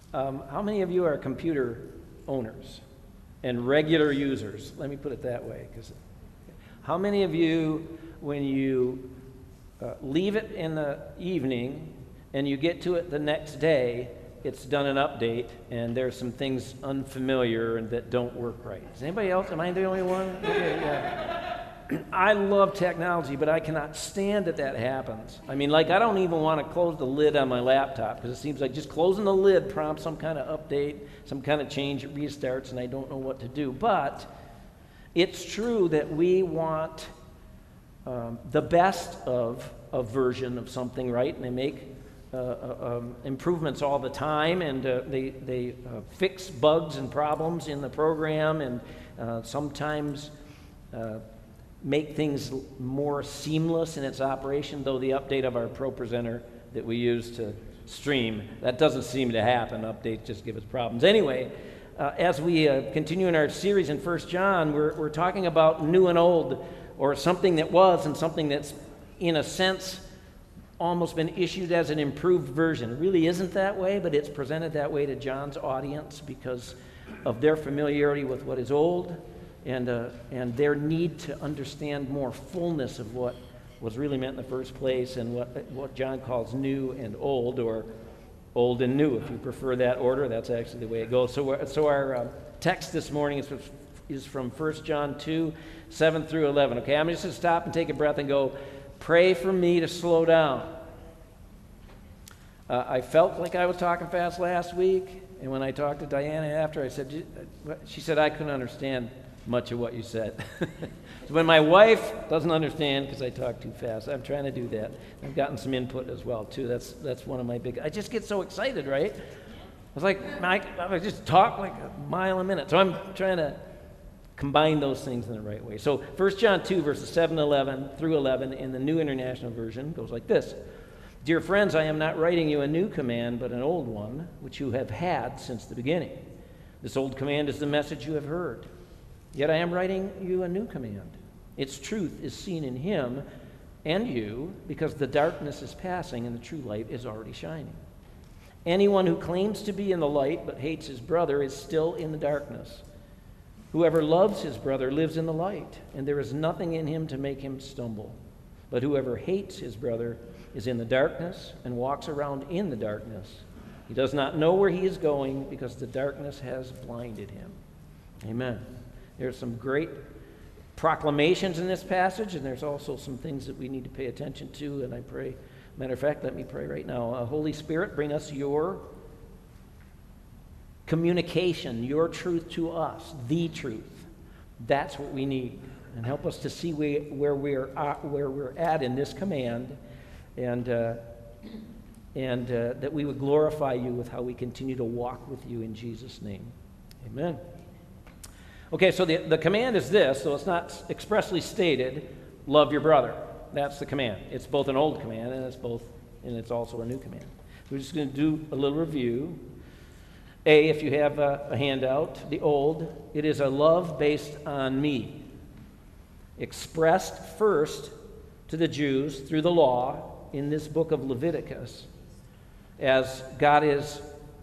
How many of you are computer owners and regular users? Let me put it that way. How many of you, when you leave it in the evening and you get to it the next day, it's done an update and there's some things unfamiliar and that don't work right? Is anybody else? Am I the only one? Okay, yeah. I love technology, but I cannot stand that happens. I mean, like, I don't even want to close the lid on my laptop because it seems like just closing the lid prompts some kind of update, some kind of change, it restarts, and I don't know what to do. But it's true that we want the best of a version of something, right? And they make improvements all the time, and they fix bugs and problems in the program, and sometimes make things more seamless in its operation, though the update of our ProPresenter that we use to stream, that doesn't seem to happen. Updates just give us problems. Anyway, as we continue in our series in 1 John, we're talking about new and old, or something that was and something that's, in a sense, almost been issued as an improved version. It really isn't that way, but it's presented that way to John's audience because of their familiarity with what is old, and their need to understand more fullness of what was really meant in the first place, and what John calls new and old, or old and new, if you prefer that order. That's actually the way it goes. So our text this morning is from 1 John 2, 7 through 11. Okay, I'm just going to stop and take a breath and go, pray for me to slow down. I felt like I was talking fast last week, and when I talked to Diana after, she said I couldn't understand much of what you said. So when my wife doesn't understand because I talk too fast, I'm trying to do that. I've gotten some input as well too. That's one of my big. I just get so excited, right? I was like, I just talk like a mile a minute. So I'm trying to combine those things in the right way. So 1 John 2 verses 7 through 11 in the New International Version goes like this. Dear friends, I am not writing you a new command, but an old one, which you have had since the beginning. This old command is the message you have heard. Yet I am writing you a new command. Its truth is seen in him and you, because the darkness is passing and the true light is already shining. Anyone who claims to be in the light but hates his brother is still in the darkness. Whoever loves his brother lives in the light, and there is nothing in him to make him stumble. But whoever hates his brother is in the darkness and walks around in the darkness. He does not know where he is going because the darkness has blinded him. Amen. There's some great proclamations in this passage, and there's also some things that we need to pay attention to, and I pray, matter of fact, let me pray right now. Holy Spirit, bring us your communication, your truth to us, the truth. That's what we need, and help us to see where we're at in this command, and that we would glorify you with how we continue to walk with you in Jesus' name. Amen. Okay, so the command is this, so it's not expressly stated, love your brother. That's the command. It's both an old command and it's also a new command. We're just going to do a little review. A, if you have a handout, the old, it is a love based on me, expressed first to the Jews through the law in this book of Leviticus, as God is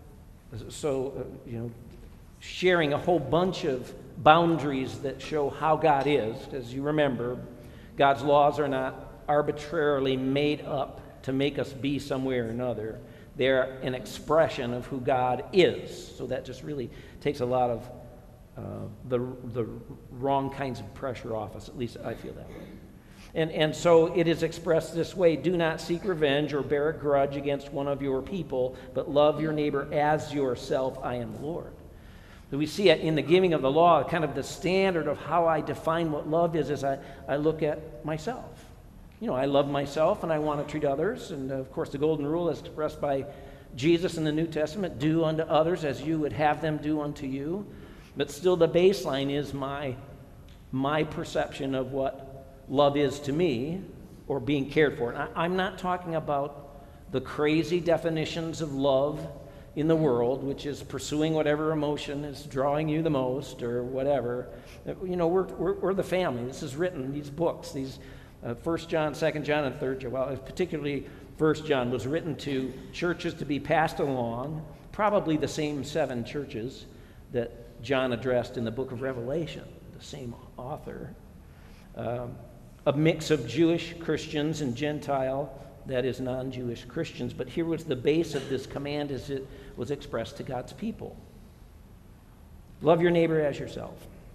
sharing a whole bunch of boundaries that show how God is. As you remember, God's laws are not arbitrarily made up to make us be somewhere or another. They're an expression of who God is. So that just really takes a lot of the wrong kinds of pressure off us. At least I feel that way. And so it is expressed this way: do not seek revenge or bear a grudge against one of your people, but love your neighbor as yourself. I am the Lord. So we see it in the giving of the law, kind of the standard of how I define what love is as I look at myself. You know, I love myself and I want to treat others. And of course, the golden rule is expressed by Jesus in the New Testament: do unto others as you would have them do unto you. But still, the baseline is my perception of what love is to me, or being cared for. And I'm not talking about the crazy definitions of love in the world, which is pursuing whatever emotion is drawing you the most, or whatever. You know, we're the family. This is written, these books, these 1 John, 2 John, and 3 John. Well, particularly 1 John was written to churches to be passed along, probably the same 7 churches that John addressed in the book of Revelation, the same author. A mix of Jewish Christians and Gentile, that is, non-Jewish Christians. But here was the base of this command as it was expressed to God's people. Love your neighbor as yourself.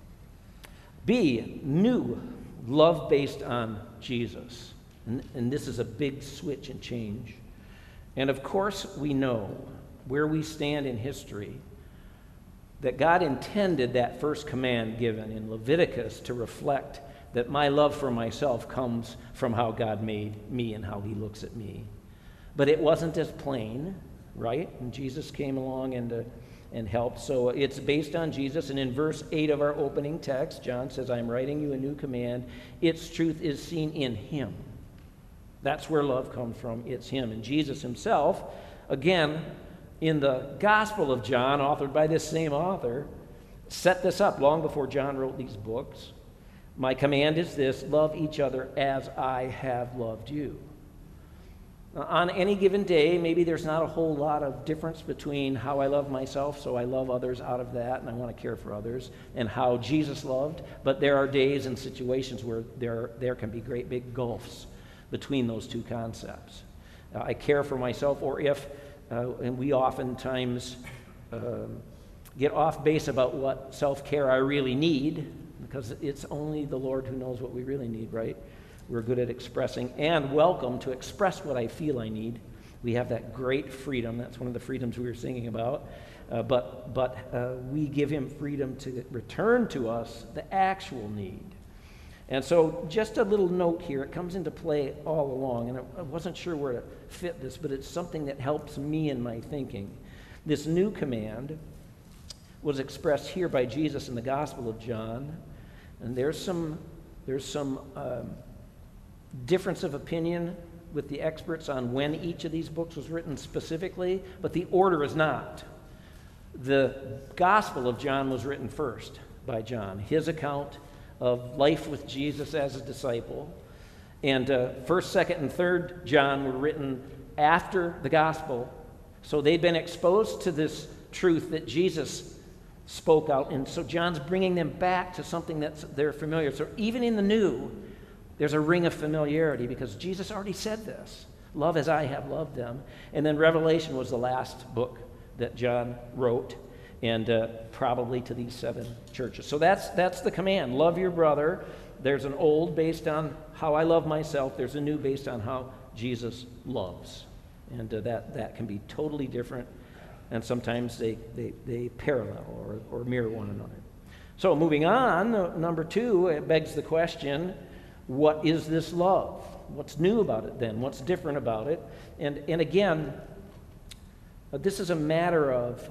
B, new, love based on Jesus. And this is a big switch and change. And of course, we know where we stand in history that God intended that first command given in Leviticus to reflect that my love for myself comes from how God made me and how he looks at me. But it wasn't as plain, right? And Jesus came along and helped. So it's based on Jesus. And in verse 8 of our opening text, John says, I'm writing you a new command. Its truth is seen in him. That's where love comes from. It's him. And Jesus himself, again, in the Gospel of John, authored by this same author, set this up long before John wrote these books. My command is this, love each other as I have loved you. Now, on any given day, maybe there's not a whole lot of difference between how I love myself, so I love others out of that, and I want to care for others, and how Jesus loved. But there are days and situations where there can be great big gulfs between those two concepts. I care for myself, or if, and we oftentimes get off base about what self-care I really need, because it's only the Lord who knows what we really need, right? We're good at expressing and welcome to express what I feel I need. We have that great freedom. That's one of the freedoms we were singing about. But we give him freedom to return to us the actual need. And so just a little note here. It comes into play all along. And I wasn't sure where to fit this, but it's something that helps me in my thinking. This new command was expressed here by Jesus in the Gospel of John. And there's some difference of opinion with the experts on when each of these books was written specifically, but the order is not. The Gospel of John was written first by John, his account of life with Jesus as a disciple. And 1st, 2nd, and 3rd John were written after the Gospel, so they'd been exposed to this truth that Jesus spoke out, and so John's bringing them back to something they're familiar. So even in the New, there's a ring of familiarity because Jesus already said this, love as I have loved them. And then Revelation was the last book that John wrote, and probably to these 7 churches. So that's the command, love your brother. There's an old based on how I love myself. There's a new based on how Jesus loves. And that can be totally different. And sometimes they parallel or mirror one another. So moving on, number 2, it begs the question, what is this love? What's new about it then? What's different about it? And again, this is a matter of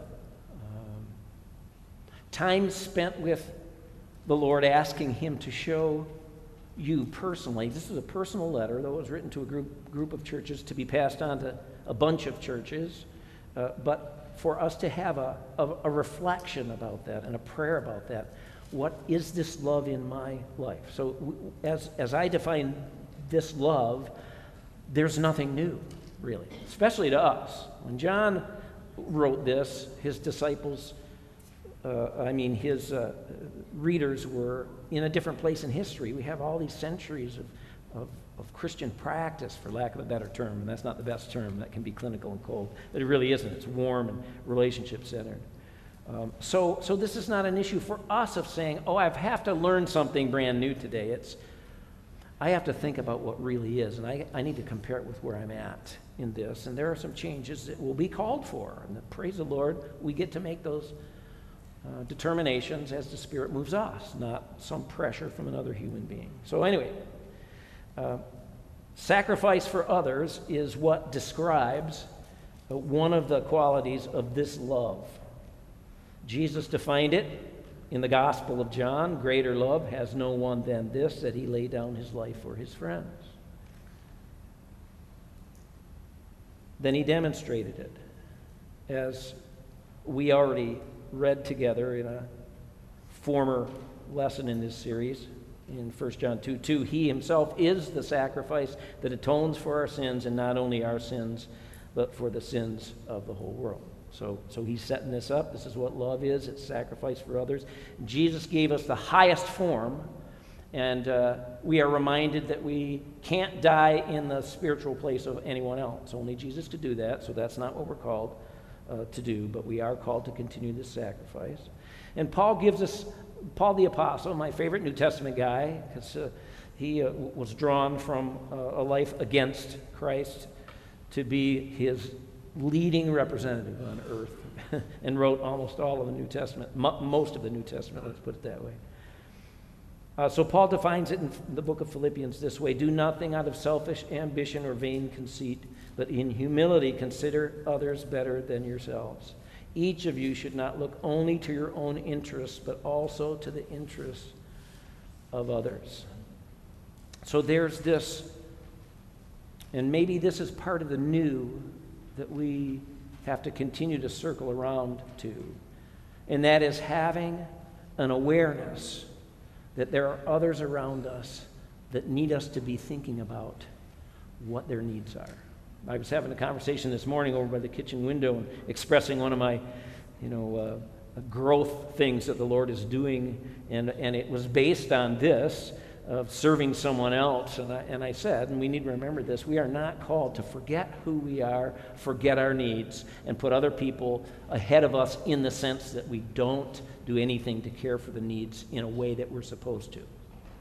time spent with the Lord, asking him to show you personally. This is a personal letter, though it was written to a group of churches to be passed on to a bunch of churches. But for us to have a reflection about that and a prayer about that. What is this love in my life? So as I define this love, there's nothing new, really, especially to us. When John wrote this, his disciples, his readers were in a different place in history. We have all these centuries of Christian practice, for lack of a better term, and that's not the best term. That can be clinical and cold, but it really isn't. It's warm and relationship-centered. So this is not an issue for us of saying, I have to learn something brand new today. I have to think about what really is, and I need to compare it with where I'm at in this. And there are some changes that will be called for, and praise the Lord, we get to make those determinations as the Spirit moves us, not some pressure from another human being. So anyway, sacrifice for others is what describes one of the qualities of this love. Jesus defined it in the Gospel of John. Greater love has no one than this, that he lay down his life for his friends. Then he demonstrated it, as we already read together in a former lesson in this series. In 1 John 2:2, he himself is the sacrifice that atones for our sins, and not only our sins, but for the sins of the whole world. So he's setting this up. This is what love is. It's sacrifice for others. Jesus gave us the highest form, and we are reminded that we can't die in the spiritual place of anyone else. Only Jesus could do that, so that's not what we're called to do, but we are called to continue this sacrifice. And Paul the Apostle, my favorite New Testament guy, because he was drawn from a life against Christ to be his leading representative on earth and wrote almost all of the New Testament, most of the New Testament, let's put it that way. So Paul defines it in the book of Philippians this way: do nothing out of selfish ambition or vain conceit, but in humility consider others better than yourselves. Each of you should not look only to your own interests, but also to the interests of others. So there's this, and maybe this is part of the new that we have to continue to circle around to, and that is having an awareness that there are others around us that need us to be thinking about what their needs are. I was having a conversation this morning over by the kitchen window and expressing one of my, growth things that the Lord is doing, and it was based on this, of serving someone else. And I said, and we need to remember this, we are not called to forget who we are, forget our needs, and put other people ahead of us in the sense that we don't do anything to care for the needs in a way that we're supposed to.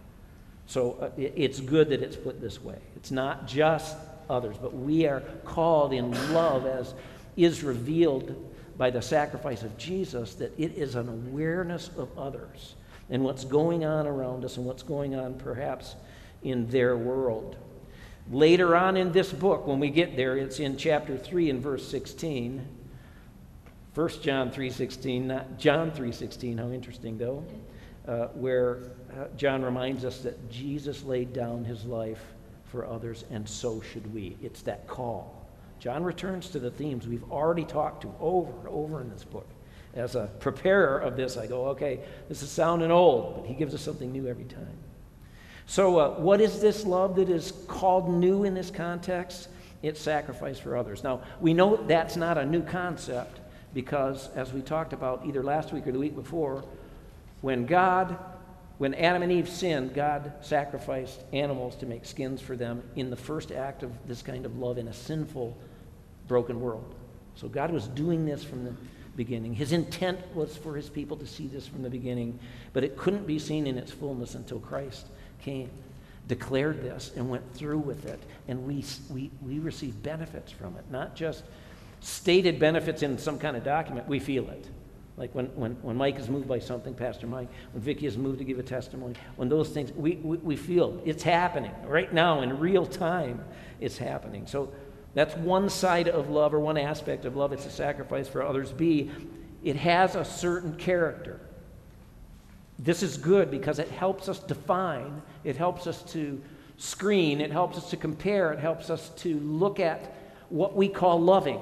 So it's good that it's put this way. It's not just others, but we are called in love, as is revealed by the sacrifice of Jesus, that it is an awareness of others and what's going on around us and what's going on perhaps in their world. Later on in this book, when we get there, it's in chapter 3 and verse 16. 1 John 3:16, not John 3:16, how interesting though, where John reminds us that Jesus laid down his life for others, and so should we. It's that call. John returns to the themes we've already talked to over and over in this book. As a preparer of this, I go, okay, this is sounding old, but he gives us something new every time. So what is this love that is called new in this context? It's sacrifice for others. Now, we know that's not a new concept because, as we talked about either last week or the week before, when Adam and Eve sinned, God sacrificed animals to make skins for them in the first act of this kind of love in a sinful, broken world. So God was doing this from the beginning. His intent was for his people to see this from the beginning, but it couldn't be seen in its fullness until Christ came, declared this, and went through with it. And we receive benefits from it, not just stated benefits in some kind of document. We feel it. Like when Mike is moved by something, Pastor Mike, when Vicki is moved to give a testimony, when those things, we feel it's happening. Right now, in real time, it's happening. So that's one side of love, or one aspect of love. It's a sacrifice for others. B, it has a certain character. This is good because it helps us define, it helps us to screen, it helps us to compare, it helps us to look at what we call loving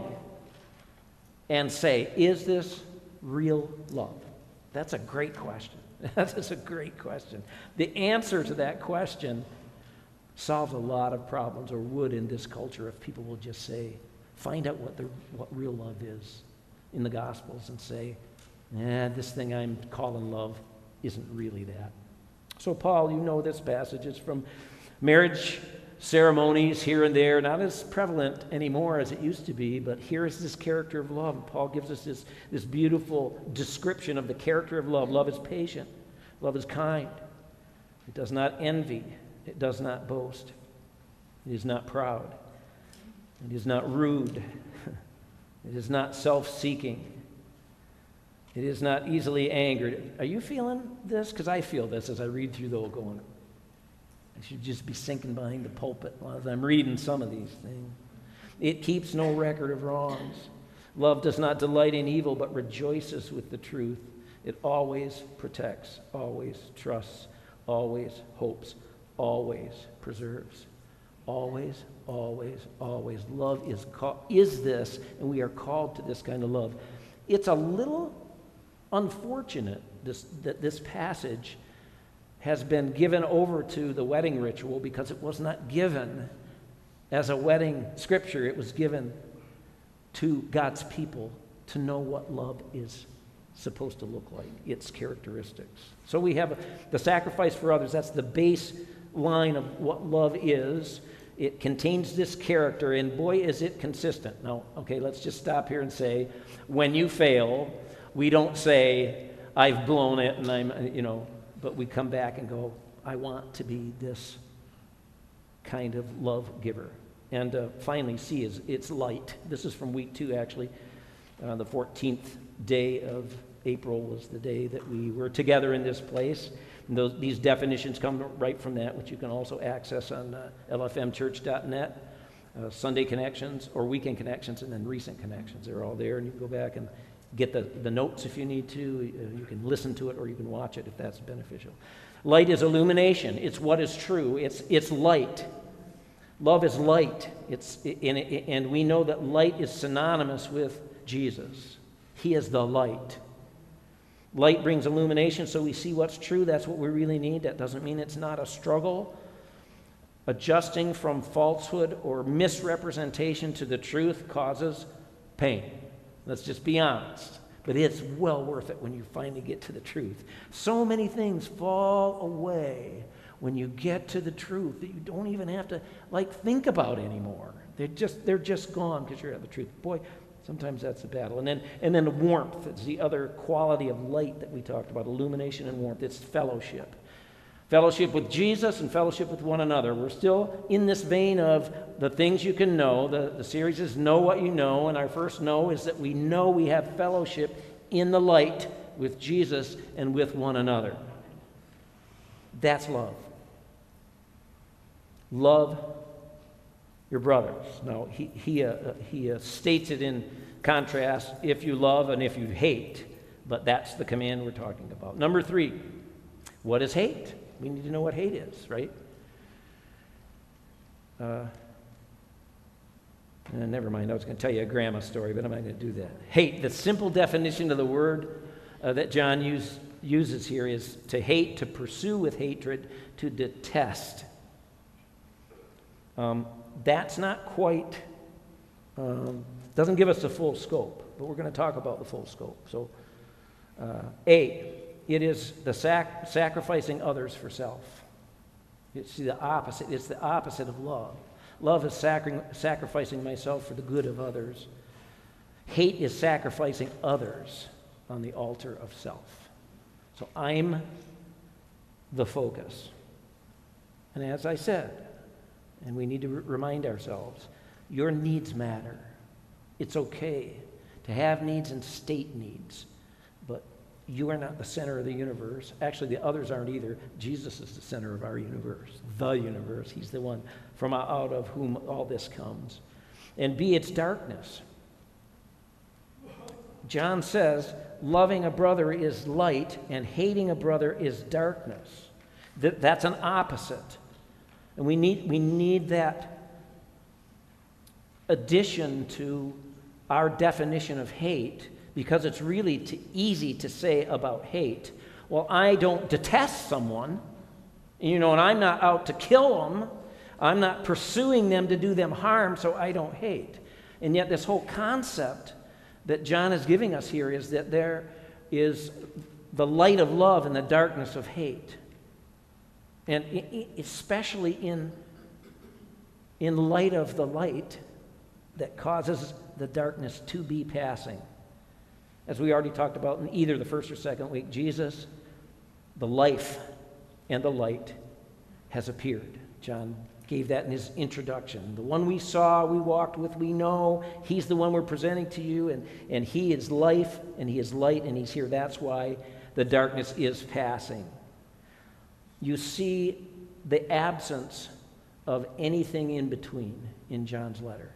and say, is this real love? That's a great question. That is a great question. The answer to that question solves a lot of problems, or would in this culture, if people will just say, find out what real love is in the Gospels and say, this thing I'm calling love isn't really that. So Paul, you know this passage. It's from marriage ceremonies here and there, not as prevalent anymore as it used to be, but here is this character of love. And Paul gives us this beautiful description of the character of love. Love is patient. Love is kind. It does not envy. It does not boast. It is not proud. It is not rude. It is not self-seeking. It is not easily angered. Are you feeling this? Because I feel this as I read through the old going. I should just be sinking behind the pulpit while I'm reading some of these things. It keeps no record of wrongs. Love does not delight in evil, but rejoices with the truth. It always protects, always trusts, always hopes, always preserves. Always, always, always. Love is this, and we are called to this kind of love. It's a little unfortunate that this passage has been given over to the wedding ritual, because it was not given as a wedding scripture. It was given to God's people to know what love is supposed to look like, its characteristics. So we have the sacrifice for others. That's the baseline of what love is. It contains this character, and boy, is it consistent. Now, okay, let's just stop here and say, when you fail, we don't say, I've blown it, and I'm, but we come back and go, I want to be this kind of love giver. And finally, C is it's light. This is from week 2, actually. The 14th day of April was the day that we were together in this place. And these definitions come right from that, which you can also access on lfmchurch.net, Sunday connections or weekend connections, and then recent connections. They're all there, and you can go back and get the notes if you need to. You can listen to it or you can watch it if that's beneficial. Light is illumination. It's what is true. It's light. Love is light. And we know that light is synonymous with Jesus. He is the light. Light brings illumination, so we see what's true. That's what we really need. That doesn't mean it's not a struggle. Adjusting from falsehood or misrepresentation to the truth causes pain. Let's just be honest. But it's well worth it when you finally get to the truth. So many things fall away when you get to the truth that you don't even have to think about anymore. They're just gone because you're at the truth. Boy, sometimes that's the battle. And then the warmth is the other quality of light that we talked about, illumination and warmth. It's fellowship. Fellowship with Jesus and fellowship with one another. We're still in this vein of the things you can know. The series is Know What You Know, and our first know is that we know we have fellowship in the light with Jesus and with one another. That's love. Love your brothers. Now, he states it in contrast, if you love and if you hate, but that's the command we're talking about. Number 3, what is hate? We need to know what hate is, right? Never mind, I was going to tell you a grandma story, but I'm not going to do that. Hate, the simple definition of the word that John uses here is to hate, to pursue with hatred, to detest. That's not quite, doesn't give us the full scope, but we're going to talk about the full scope. So, A, it is the sacrificing others for self. It's the opposite. It's the opposite of love. Love is sacrificing myself for the good of others. Hate is sacrificing others on the altar of self. So I'm the focus. And as I said, and we need to remind ourselves, your needs matter. It's okay to have needs and state needs, but you are not the center of the universe. Actually, the others aren't either. Jesus is the center of our universe, the universe. He's the one from out of whom all this comes. And B, it's darkness. John says, loving a brother is light, and hating a brother is darkness. That's an opposite. And we need that addition to our definition of hate, because it's really easy to say about hate, well, I don't detest someone, and I'm not out to kill them. I'm not pursuing them to do them harm, so I don't hate. And yet this whole concept that John is giving us here is that there is the light of love and the darkness of hate. And especially in light of the light that causes the darkness to be passing. As we already talked about in either the first or second week, Jesus, the life and the light, has appeared. John gave that in his introduction. The one we saw, we walked with, we know. He's the one we're presenting to you, and he is life, and he is light, and he's here. That's why the darkness is passing. You see the absence of anything in between in John's letter.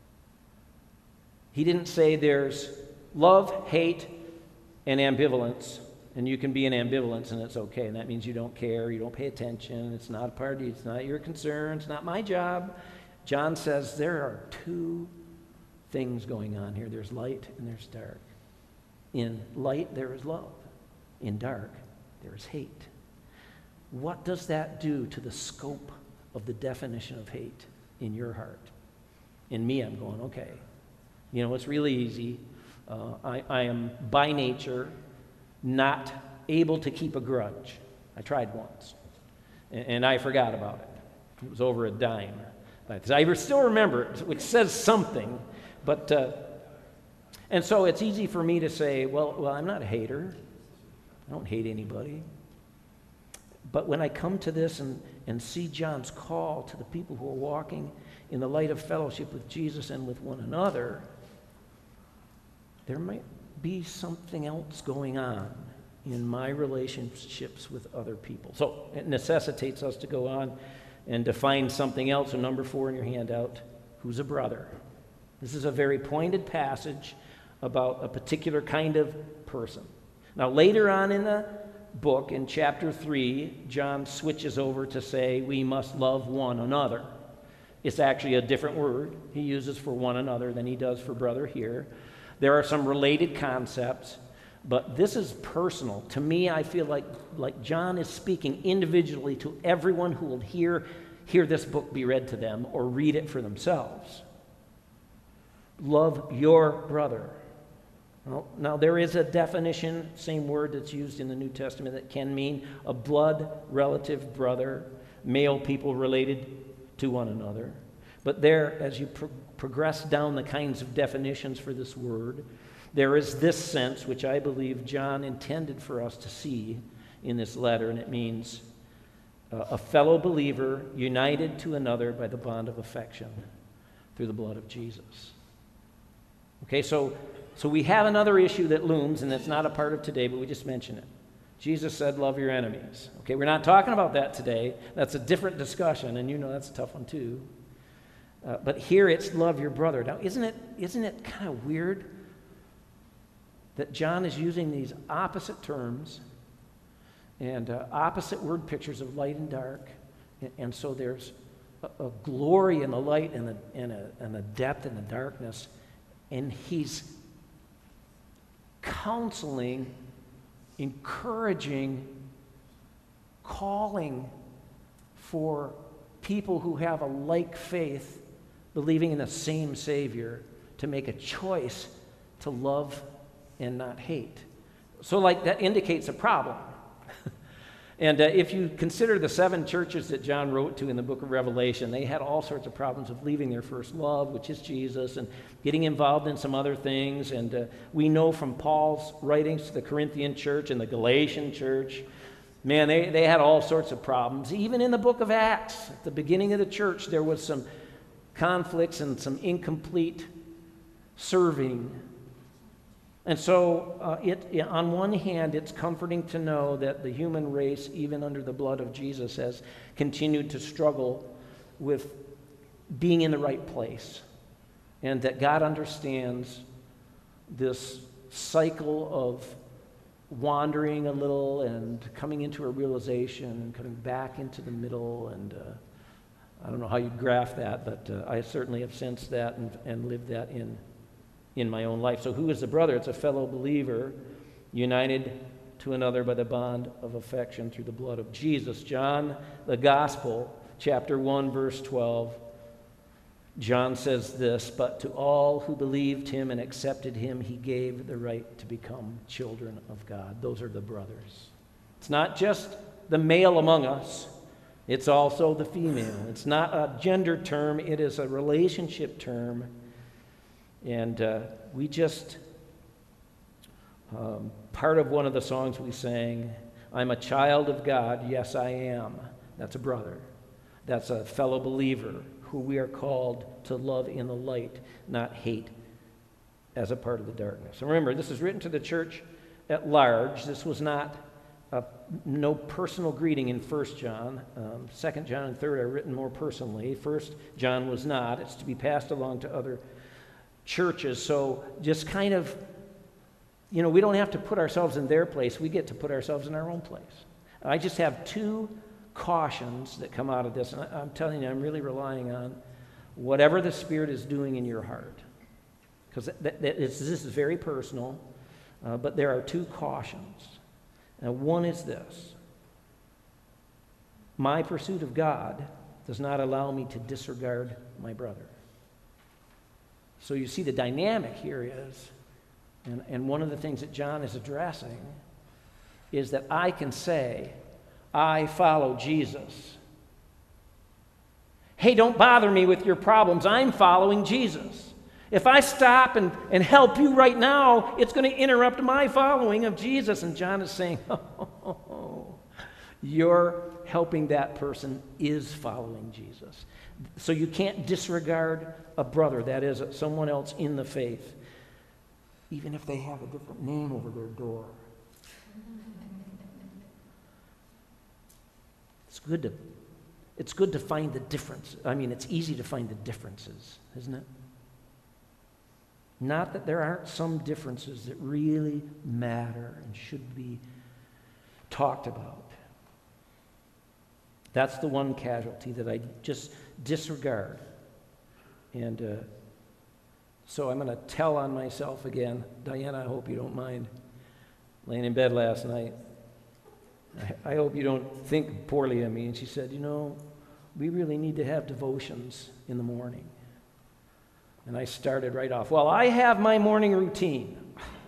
He didn't say there's love, hate, and ambivalence, and you can be in ambivalence and it's okay, and that means you don't care, you don't pay attention, it's not a party, it's not your concern, it's not my job. John says there are two things going on here. There's light and there's dark. In light, there is love. In dark, there is hate. What does that do to the scope of the definition of hate in your heart? In me, I'm going, okay. It's really easy. I am by nature not able to keep a grudge. I tried once, and I forgot about it. It was over a dime. But I still remember it, which says something. But and so it's easy for me to say, well, I'm not a hater. I don't hate anybody. But when I come to this and see John's call to the people who are walking in the light of fellowship with Jesus and with one another, there might be something else going on in my relationships with other people. So it necessitates us to go on and define something else. So number 4 in your handout, who's a brother? This is a very pointed passage about a particular kind of person. Now later on in the book, in chapter 3, John switches over to say we must love one another. It's actually a different word he uses for one another than he does for brother here. There are some related concepts, but this is personal. To me, I feel like John is speaking individually to everyone who will hear this book be read to them or read it for themselves. Love your brother. Well, now, there is a definition, same word that's used in the New Testament, that can mean a blood relative brother, male people related to one another. But there, as you progress down the kinds of definitions for this word, there is this sense, which I believe John intended for us to see in this letter, and it means a fellow believer united to another by the bond of affection through the blood of Jesus. Okay, so we have another issue that looms, and it's not a part of today, but we just mention it. Jesus said, love your enemies. Okay, we're not talking about that today. That's a different discussion, and you know that's a tough one too. But here it's love your brother. Now, isn't it kind of weird that John is using these opposite terms and opposite word pictures of light and dark, and so there's a glory in the light and a depth in the darkness, and he's counseling, encouraging, calling for people who have a like faith, believing in the same Savior, to make a choice to love and not hate. So like that indicates a problem. And if you consider the 7 churches that John wrote to in the book of Revelation, they had all sorts of problems of leaving their first love, which is Jesus, and getting involved in some other things. And we know from Paul's writings to the Corinthian church and the Galatian church, man, they had all sorts of problems. Even in the book of Acts, at the beginning of the church, there was some conflicts and some incomplete serving. And so, on one hand, it's comforting to know that the human race, even under the blood of Jesus, has continued to struggle with being in the right place, and that God understands this cycle of wandering a little and coming into a realization and coming back into the middle. And I don't know how you'd graph that, but I certainly have sensed that and lived that in my own life. So who is the brother? It's a fellow believer united to another by the bond of affection through the blood of Jesus. John, the Gospel, chapter 1, verse 12, John says this, but to all who believed him and accepted him, he gave the right to become children of God. Those are the brothers. It's not just the male among us. It's also the female. It's not a gender term. It is a relationship term. And we just, part of one of the songs we sang, I'm a child of God, yes I am. That's a brother. That's a fellow believer who we are called to love in the light, not hate as a part of the darkness. And remember, this is written to the church at large. This was not no personal greeting in 1 John. 2 John and 3 are written more personally. 1 John was not. It's to be passed along to other churches. So just kind of, we don't have to put ourselves in their place. We get to put ourselves in our own place. I just have 2 cautions that come out of this. And I'm telling you, I'm really relying on whatever the Spirit is doing in your heart. Because this is very personal. But there are 2 cautions. And one is this. My pursuit of God does not allow me to disregard my brother. So you see the dynamic here is And one of the things that John is addressing is that I can say, I follow Jesus. Hey, don't bother me with your problems. I'm following Jesus. If I stop and help you right now, it's going to interrupt my following of Jesus. And John is saying, your helping that person is following Jesus. So you can't disregard a brother, that is, someone else in the faith, even if they have a different name over their door. It's good to find the difference. I mean, it's easy to find the differences, isn't it? Not that there aren't some differences that really matter and should be talked about. That's the one casualty that I just disregard. And so I'm going to tell on myself again. Diana, I hope you don't mind. Laying in bed last night, I hope you don't think poorly of me. And she said, we really need to have devotions in the morning. And I started right off, well, I have my morning routine.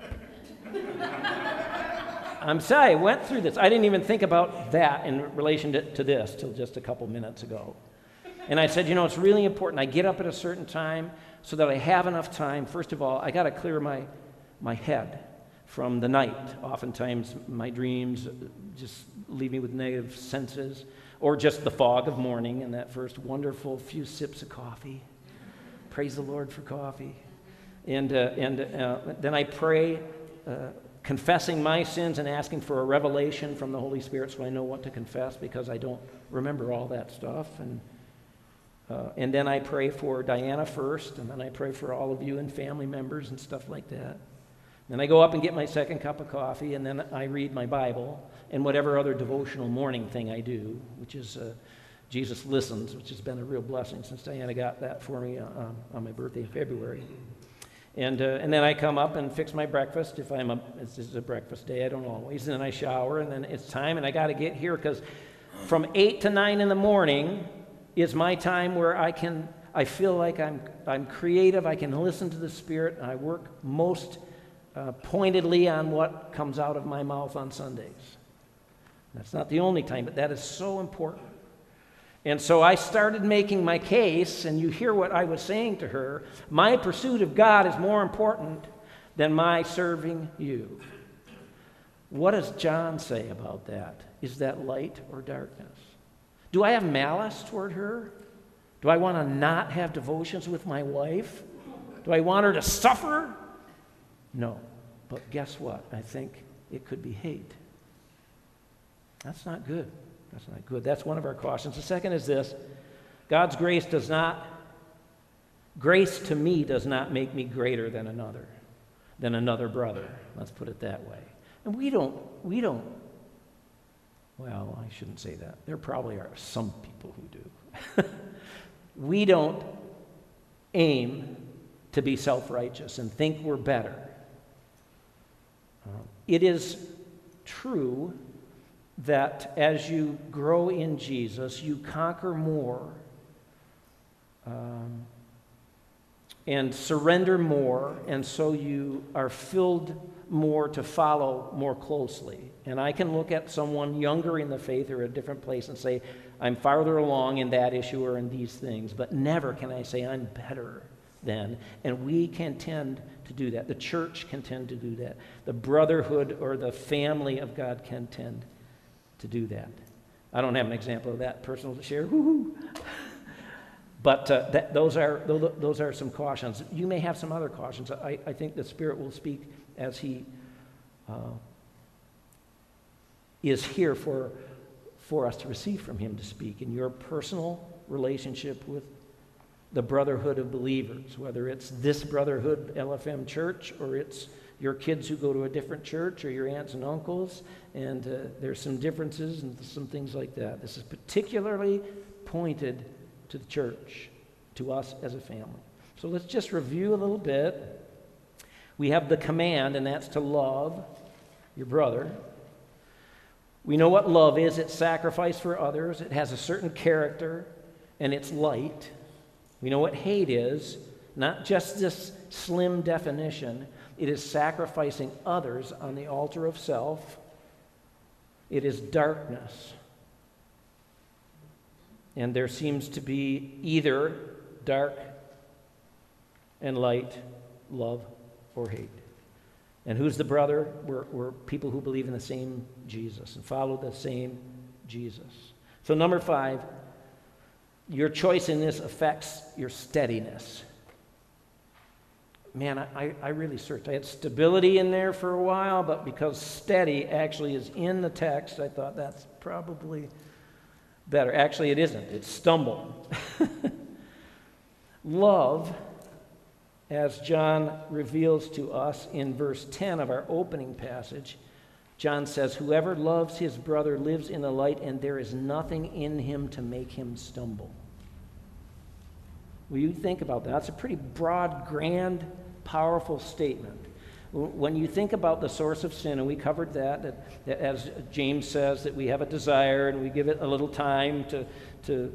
I'm sorry, I went through this. I didn't even think about that in relation to this till just a couple minutes ago. And I said, it's really important. I get up at a certain time so that I have enough time. First of all, I got to clear my head from the night. Oftentimes, my dreams just leave me with negative senses, or just the fog of morning and that first wonderful few sips of coffee. Praise the Lord for coffee. And then I pray, confessing my sins and asking for a revelation from the Holy Spirit so I know what to confess, because I don't remember all that stuff. And then I pray for Diana first, and then I pray for all of you and family members and stuff like that. Then I go up and get my second cup of coffee, and then I read my Bible and whatever other devotional morning thing I do, which is Jesus Listens, which has been a real blessing since Diana got that for me on my birthday in February. And then I come up and fix my breakfast. If this is a breakfast day, I don't always. And then I shower, and then it's time, and I got to get here because from 8 to 9 in the morning is my time where I feel like I'm creative. I can listen to the Spirit, and I work most pointedly on what comes out of my mouth on Sundays. That's not the only time, but that is so important. And so I started making my case, and you hear what I was saying to her. My pursuit of God is more important than my serving you. What does John say about that? Is that light or darkness? Do I have malice toward her? Do I want to not have devotions with my wife? Do I want her to suffer? No. But guess what? I think it could be hate. That's not good. That's not good. That's one of our cautions. The second is this: God's grace to me does not make me greater than another brother. Let's put it that way. And we don't, well, I shouldn't say that. There probably are some people who do. We don't aim to be self-righteous and think we're better. It is true that as you grow in Jesus, you conquer more and surrender more, and so you are filled more to follow more closely. And I can look at someone younger in the faith or a different place and say, I'm farther along in that issue or in these things, but never can I say I'm better than. And we can tend to do that. The church can tend to do that. The brotherhood or the family of God can tend to do that. I don't have an example of that personal to share. Woo-hoo. But those are some cautions. You may have some other cautions. I think the Spirit will speak as He is here for us to receive from Him to speak in your personal relationship with the brotherhood of believers, whether it's this brotherhood, LFM Church, or it's your kids who go to a different church, or your aunts and uncles, and there's some differences and some things like that. This is particularly pointed to the church, to us as a family. So let's just review a little bit. We have the command, and that's to love your brother. We know what love is. It's sacrifice for others. It has a certain character, and it's light. We know what hate is, not just this slim definition, It is sacrificing others on the altar of self. It is darkness. And there seems to be either dark and light, love or hate. And who's the brother? We're people who believe in the same Jesus and follow the same Jesus. So number 5, your choice in this affects your steadiness. Man, I really searched. I had stability in there for a while, but because steady actually is in the text, I thought that's probably better. Actually, it isn't. It's stumble. Love, as John reveals to us in verse 10 of our opening passage, John says, "Whoever loves his brother lives in the light, and there is nothing in him to make him stumble." Will you think about that? That's a pretty broad, grand, powerful statement. When you think about the source of sin, and we covered that as James says, that we have a desire and we give it a little time to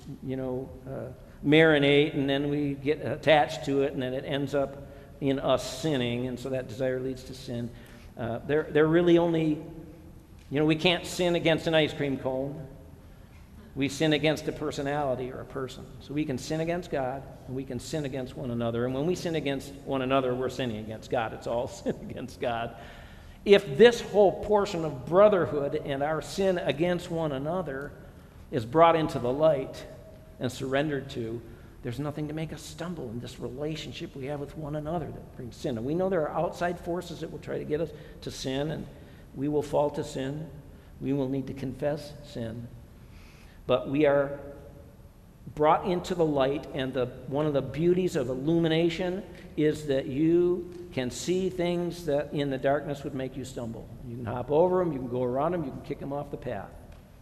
marinate, and then we get attached to it, and then it ends up in us sinning, and so that desire leads to sin. They're really only, we can't sin against an ice cream cone. We sin against a personality or a person. So we can sin against God, and we can sin against one another. And when we sin against one another, we're sinning against God. It's all sin against God. If this whole portion of brotherhood and our sin against one another is brought into the light and surrendered to, there's nothing to make us stumble in this relationship we have with one another that brings sin. And we know there are outside forces that will try to get us to sin, and we will fall to sin. We will need to confess sin. But we are brought into the light, and one of the beauties of illumination is that you can see things that in the darkness would make you stumble. You can hop over them, you can go around them, you can kick them off the path.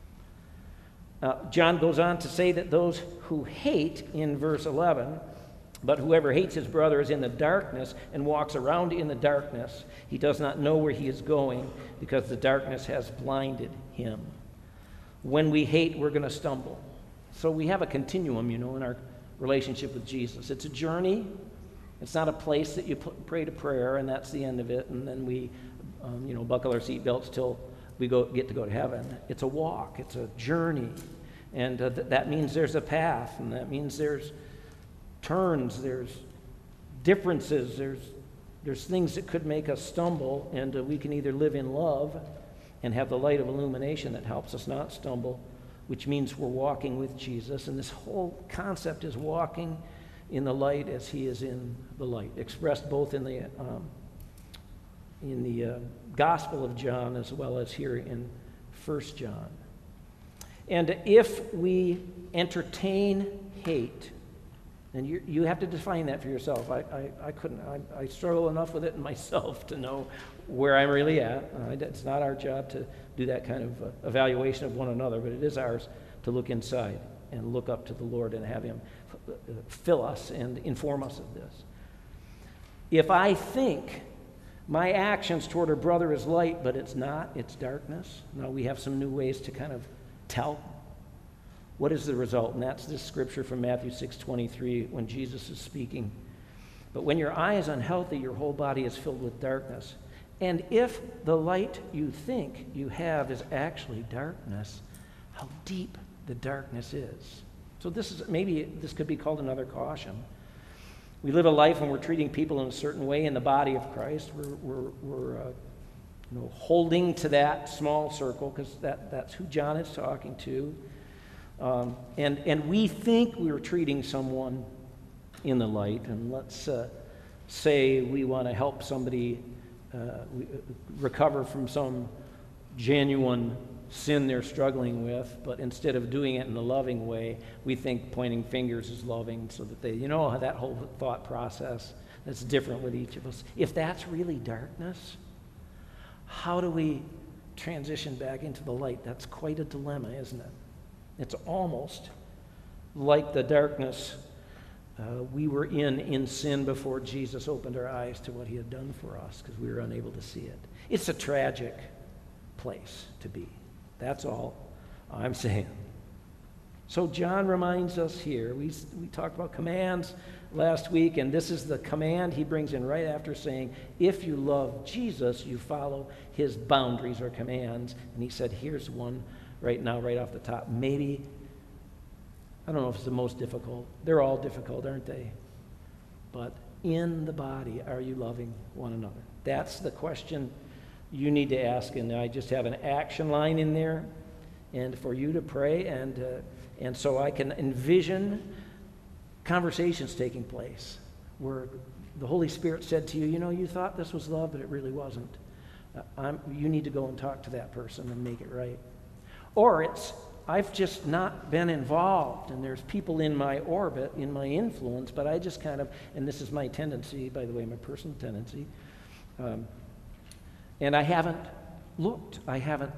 John goes on to say that those who hate, in verse 11, but whoever hates his brother is in the darkness and walks around in the darkness. He does not know where he is going because the darkness has blinded him. When we hate, we're going to stumble. So we have a continuum, in our relationship with Jesus. It's a journey. It's not a place that you pray to prayer and that's the end of it, and then we, buckle our seatbelts till we get to go to heaven. It's a walk. It's a journey. And that means there's a path, and that means there's turns, there's differences, there's things that could make us stumble, and we can either live in love and have the light of illumination that helps us not stumble, which means we're walking with Jesus. And this whole concept is walking in the light as he is in the light, expressed both in the Gospel of John as well as here in 1 John. And if we entertain hate, and you have to define that for yourself. I couldn't. I struggle enough with it in myself to know where I'm really at. It's not our job to do that kind of evaluation of one another, but it is ours to look inside and look up to the Lord and have him fill us and inform us of this. If I think my actions toward a brother is light, but it's not, it's darkness. Now we have some new ways to kind of tell. What is the result? And that's this scripture from Matthew 6:23 when Jesus is speaking. But when your eye is unhealthy, your whole body is filled with darkness. And if the light you think you have is actually darkness, how deep the darkness is. So this could be called another caution. We live a life when we're treating people in a certain way in the body of Christ. We're holding to that small circle because that's who John is talking to. And we think we're treating someone in the light. And let's say we want to help somebody recover from some genuine sin they're struggling with, but instead of doing it in a loving way, we think pointing fingers is loving, so that that whole thought process that's different with each of us. If that's really darkness, how do we transition back into the light? That's quite a dilemma, isn't it? It's almost like the darkness we were in sin before Jesus opened our eyes to what he had done for us, because we were unable to see it. It's a tragic place to be. That's all I'm saying. So John reminds us here, we talked about commands, last week, and this is the command he brings in right after saying, if you love Jesus, you follow his boundaries or commands. And he said, here's one right now, right off the top. Maybe, I don't know if it's the most difficult. They're all difficult, aren't they? But in the body, are you loving one another? That's the question you need to ask, and I just have an action line in there, and for you to pray, and so I can envision conversations taking place where the Holy Spirit said to you, you know, you thought this was love, but it really wasn't. You need to go and talk to that person and make it right. Or it's, I've just not been involved, and there's people in my orbit, in my influence, but I just kind of, and this is my tendency, by the way, my personal tendency, and I haven't looked, I haven't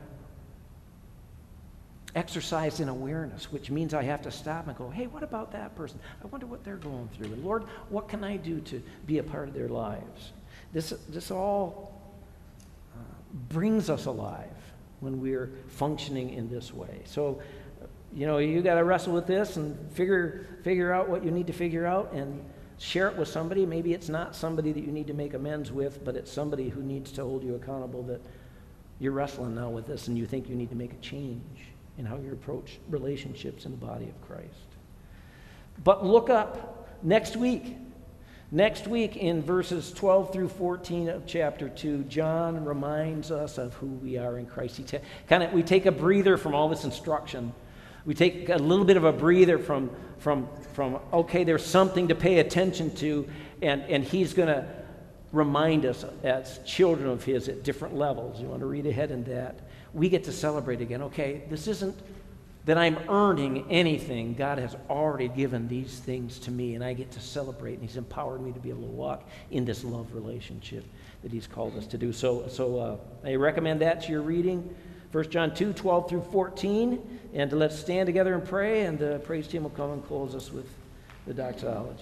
exercised in awareness, which means I have to stop and go, hey, what about that person? I wonder what they're going through. And Lord, what can I do to be a part of their lives? This all brings us alive when we're functioning in this way. So, you know, you got to wrestle with this and figure out what you need to figure out and share it with somebody. Maybe it's not somebody that you need to make amends with, but it's somebody who needs to hold you accountable that you're wrestling now with this and you think you need to make a change in how you approach relationships in the body of Christ. But look up next week. Next week in verses 12 through 14 of chapter 2, John reminds us of who we are in Christ. We take a breather from all this instruction. We take a little bit of a breather from okay, there's something to pay attention to, and he's going to remind us as children of his at different levels. You want to read ahead in that. We get to celebrate again. Okay, this isn't that I'm earning anything. God has already given these things to me, and I get to celebrate, and he's empowered me to be able to walk in this love relationship that he's called us to do. So I recommend that to your reading, 1 John 2, 12 through 14, and let's stand together and pray, and the praise team will come and close us with the doxology.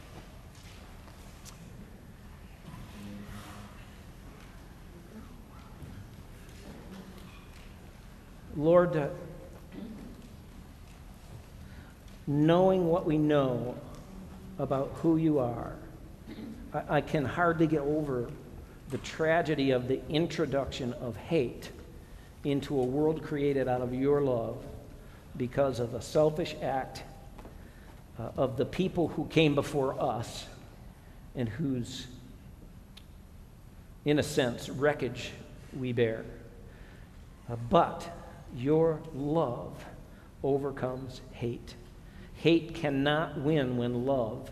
Lord, knowing what we know about who you are, I can hardly get over the tragedy of the introduction of hate into a world created out of your love because of a selfish act of the people who came before us and whose, in a sense, wreckage we bear. But your love overcomes hate. Hate cannot win when love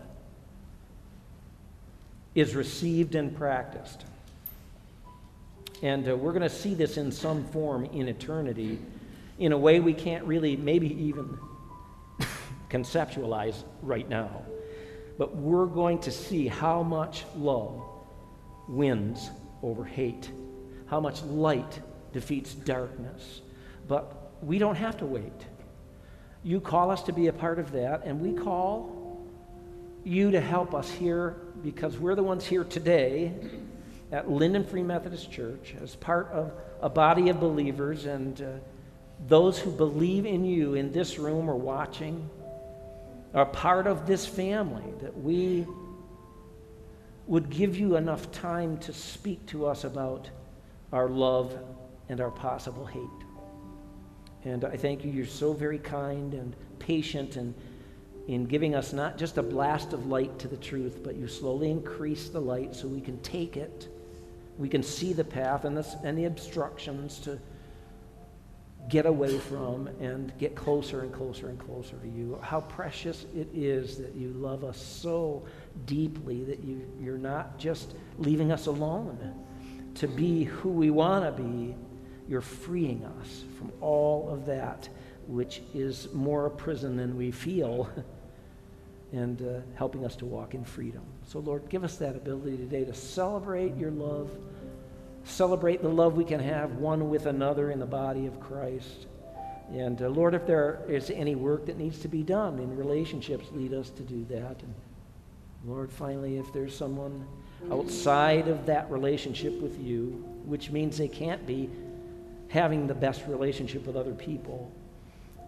is received and practiced. And we're going to see this in some form in eternity in a way we can't really maybe even conceptualize right now. But we're going to see how much love wins over hate, how much light defeats darkness. But we don't have to wait. You call us to be a part of that, and we call you to help us here because we're the ones here today at Linden Free Methodist Church as part of a body of believers, and those who believe in you in this room or watching are part of this family, that we would give you enough time to speak to us about our love and our possible hate. And I thank you. You're so very kind and patient in giving us not just a blast of light to the truth, but you slowly increase the light so we can take it. We can see the path and the obstructions to get away from and get closer and closer and closer to you. How precious it is that you love us so deeply that you're not just leaving us alone to be who we want to be. You're freeing us from all of that, which is more a prison than we feel, and helping us to walk in freedom. So, Lord, give us that ability today to celebrate your love, celebrate the love we can have one with another in the body of Christ. And, Lord, if there is any work that needs to be done in relationships, lead us to do that. And, Lord, finally, if there's someone outside of that relationship with you, which means they can't be having the best relationship with other people,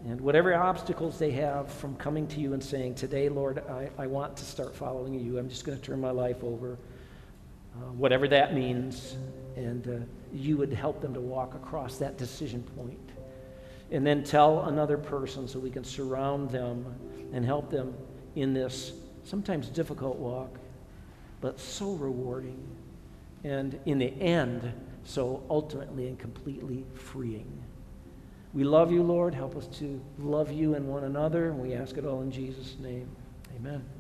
And whatever obstacles they have from coming to you and saying, today, Lord, I want to start following you. I'm just going to turn my life over, whatever that means. And you would help them to walk across that decision point. And then tell another person so we can surround them and help them in this sometimes difficult walk, but so rewarding. And in the end, so ultimately and completely freeing. We love you, Lord. Help us to love you and one another. And we ask it all in Jesus' name. Amen.